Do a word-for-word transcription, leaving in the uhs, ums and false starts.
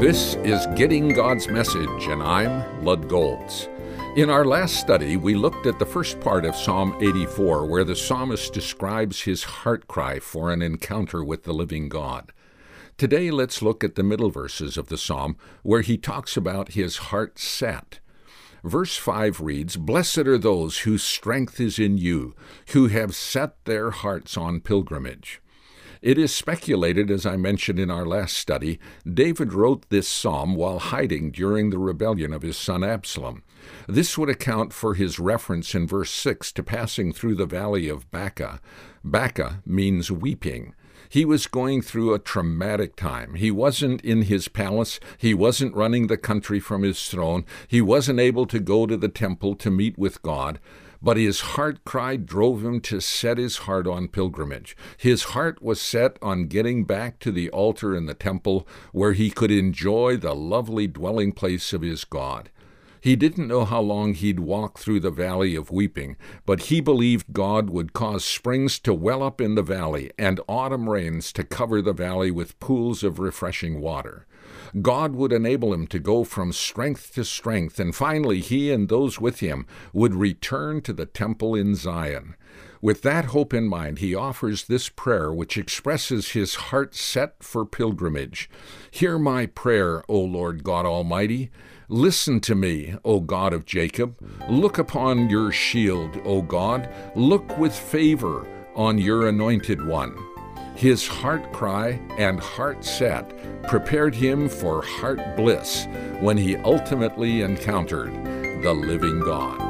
This is Getting God's Message, and I'm Lud Golds. In our last study, we looked at the first part of Psalm eighty-four, where the psalmist describes his heart cry for an encounter with the living God. Today, let's look at the middle verses of the psalm, where he talks about his heart set. Verse five reads, "Blessed are those whose strength is in you, who have set their hearts on pilgrimage." It is speculated, as I mentioned in our last study, David wrote this psalm while hiding during the rebellion of his son Absalom. This would account for his reference in verse six to passing through the valley of Baca. Baca means weeping. He was going through a traumatic time. He wasn't in his palace. He wasn't running the country from his throne. He wasn't able to go to the temple to meet with God. But his heart cry drove him to set his heart on pilgrimage. His heart was set on getting back to the altar in the temple where he could enjoy the lovely dwelling place of his God. He didn't know how long he'd walk through the valley of weeping, but he believed God would cause springs to well up in the valley and autumn rains to cover the valley with pools of refreshing water. God would enable him to go from strength to strength, and finally he and those with him would return to the temple in Zion. With that hope in mind, he offers this prayer which expresses his heart set for pilgrimage. "Hear my prayer, O Lord God Almighty. Listen to me, O God of Jacob. Look upon your shield, O God. Look with favor on your anointed one." His heart cry and heart set prepared him for heart bliss when he ultimately encountered the living God.